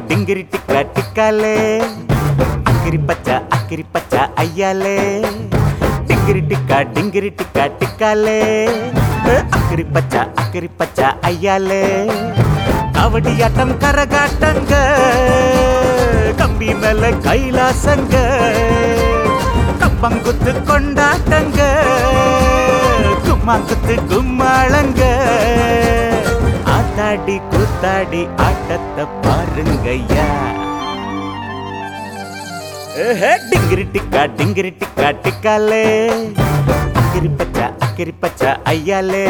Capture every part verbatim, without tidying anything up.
டிங்கிரி டிக்கா டிக்காலே அக்கிரி பச்சா அக்கிரி பச்சா ஐயாலே டிங்கிரி டிக்கா டிங்கிரி டிக்கா டிக்காலே அக்கிரி பச்சா அக்கிரி பச்சா ஐயாலே கவடியாட்டம் கரகாட்டங்க கம்பி மேல கைலாசங்க கம்பங்குத்து கொண்டாட்டங்க கும்மாங்குத்து கும்மாளங்க ஆத்தாடி கூத்தாடி ஆட்டத்தை பாருங்கய்யா டிங்கிரி டிக்கா டிங்கிரி டிக்கா டிக்காலே அக்கிரி பச்சா அக்கிரி பச்சா ஐயாலே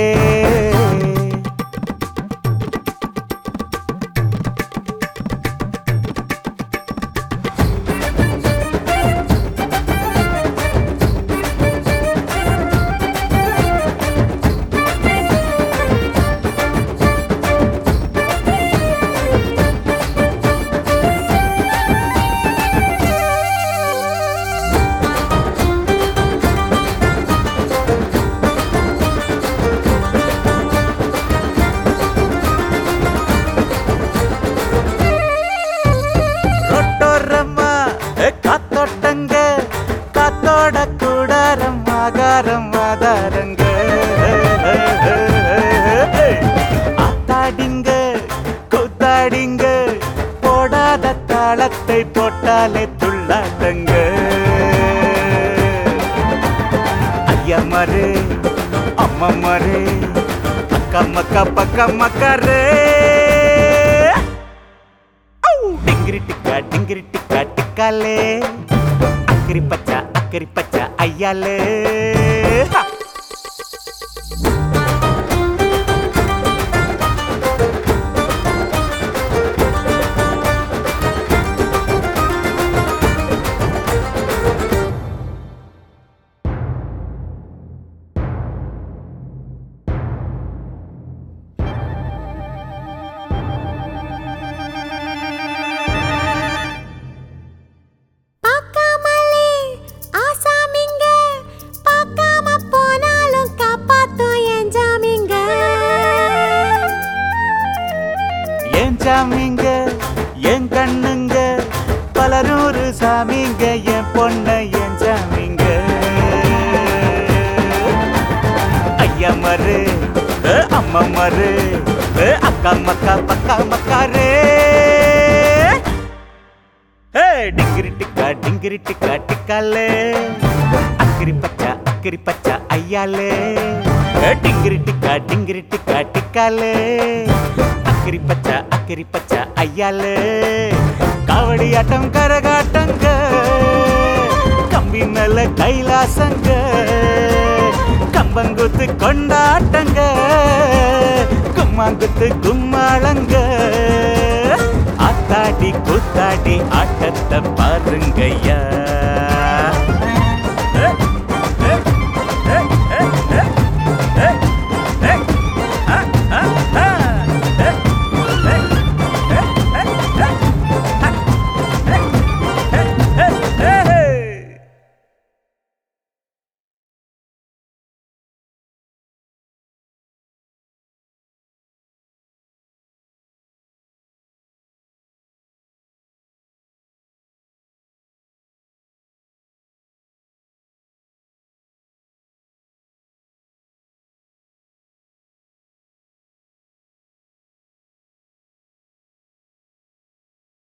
காத்தோட்டங்க காத்தோட கூடாரம் ஆகாரம் ஆதாரங்க ஆத்தாடிங்க கூத்தாடிங்க போடாத தாளத்தை போட்டாலே துள்ளாட்டங்க ஐயா மாரு அம்மா மாரு அக்கா மக்கா பக்கா மக்காரு டிங்கிரி டிக்கா டிங்கிரி டிக்கா டிக்காலே அக்கிரி பச்சா அக்கிரி பச்சா ஐயாலே சாமிங்க என் கண்ணுங்க பல நூறு சாமிங்க என் பொண்ண என் சாமிங்க ஐயா மரு அம்மா மரு அக்கா மக்கா பக்கா மக்காரே டிங்கிரி டிக்கா டிங்கிரி டிக்கா டிக்காலே அக்கிரி பச்சா அக்கிரி பச்சா ஐயாலே டிங்கிரி டிக்கா டிங்கிரி டிக்கா டிக்காலே அக்கிரி பச்சா அக்கிரி பச்சா ஐயாலே காவடியாட்டம் கரகாட்டங்க கம்பி மேல கைலாசங்க கம்பங்குத்து கொண்டாட்டங்க கும்மாங்குத்து கும்மாளங்க ஆத்தாடி கூத்தாடி ஆட்டத்தை பாருங்கய்யா.